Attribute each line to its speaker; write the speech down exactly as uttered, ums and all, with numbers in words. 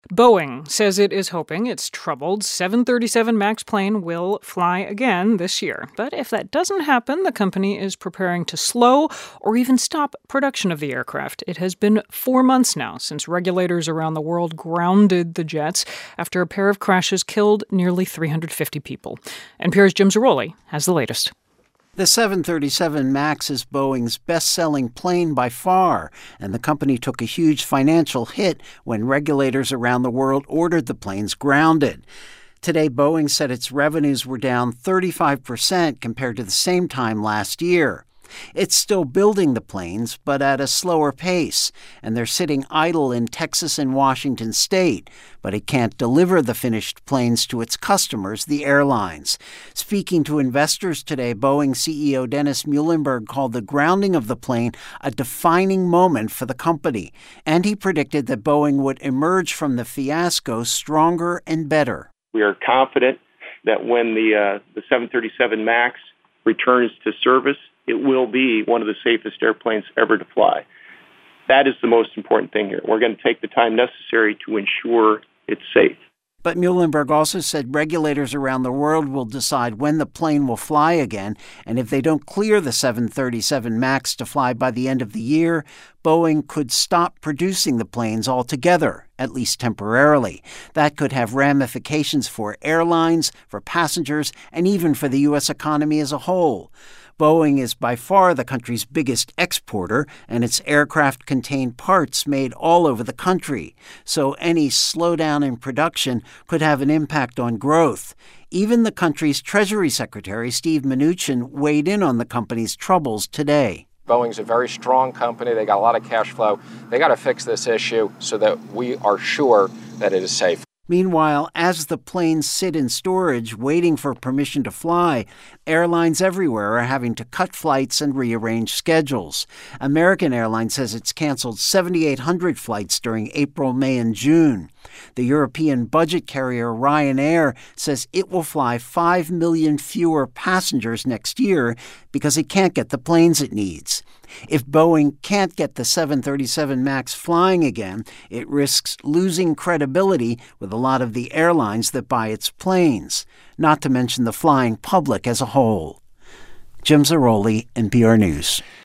Speaker 1: Boeing says it is hoping its troubled seven thirty-seven MAX plane will fly again this year. But if that doesn't happen, the company is preparing to slow or even stop production of the aircraft. It has been four months now since regulators around the world grounded the jets after a pair of crashes killed nearly three hundred fifty people. N P R's Jim Zarroli has the latest.
Speaker 2: The seven thirty-seven MAX is Boeing's best-selling plane by far, and the company took a huge financial hit when regulators around the world ordered the planes grounded. Today, Boeing said its revenues were down thirty-five percent compared to the same time last year. It's still building the planes, but at a slower pace, and they're sitting idle in Texas and Washington state, but it can't deliver the finished planes to its customers, the airlines. Speaking to investors today, Boeing C E O Dennis Muilenburg called the grounding of the plane a defining moment for the company, and he predicted that Boeing would emerge from the fiasco stronger and better.
Speaker 3: We are confident that when the uh, the seven thirty-seven MAX returns to service, it will be one of the safest airplanes ever to fly. That is the most important thing here. We're going to take the time necessary to ensure it's safe.
Speaker 2: But Muilenburg also said regulators around the world will decide when the plane will fly again, and if they don't clear the seven thirty-seven MAX to fly by the end of the year, Boeing could stop producing the planes altogether, at least temporarily. That could have ramifications for airlines, for passengers, and even for the U S economy as a whole. Boeing is by far the country's biggest exporter, and its aircraft contain parts made all over the country. So any slowdown in production could have an impact on growth. Even the country's Treasury Secretary, Steve Mnuchin, weighed in on the company's troubles today.
Speaker 4: Boeing's a very strong company. They got a lot of cash flow. They got to fix this issue so that we are sure that it is safe.
Speaker 2: Meanwhile, as the planes sit in storage waiting for permission to fly, airlines everywhere are having to cut flights and rearrange schedules. American Airlines says it's canceled seven thousand eight hundred flights during April, May, and June. The European budget carrier Ryanair says it will fly five million fewer passengers next year because it can't get the planes it needs. If Boeing can't get the seven thirty-seven MAX flying again, it risks losing credibility with a lot of the airlines that buy its planes, not to mention the flying public as a whole. Jim Zarroli, N P R News.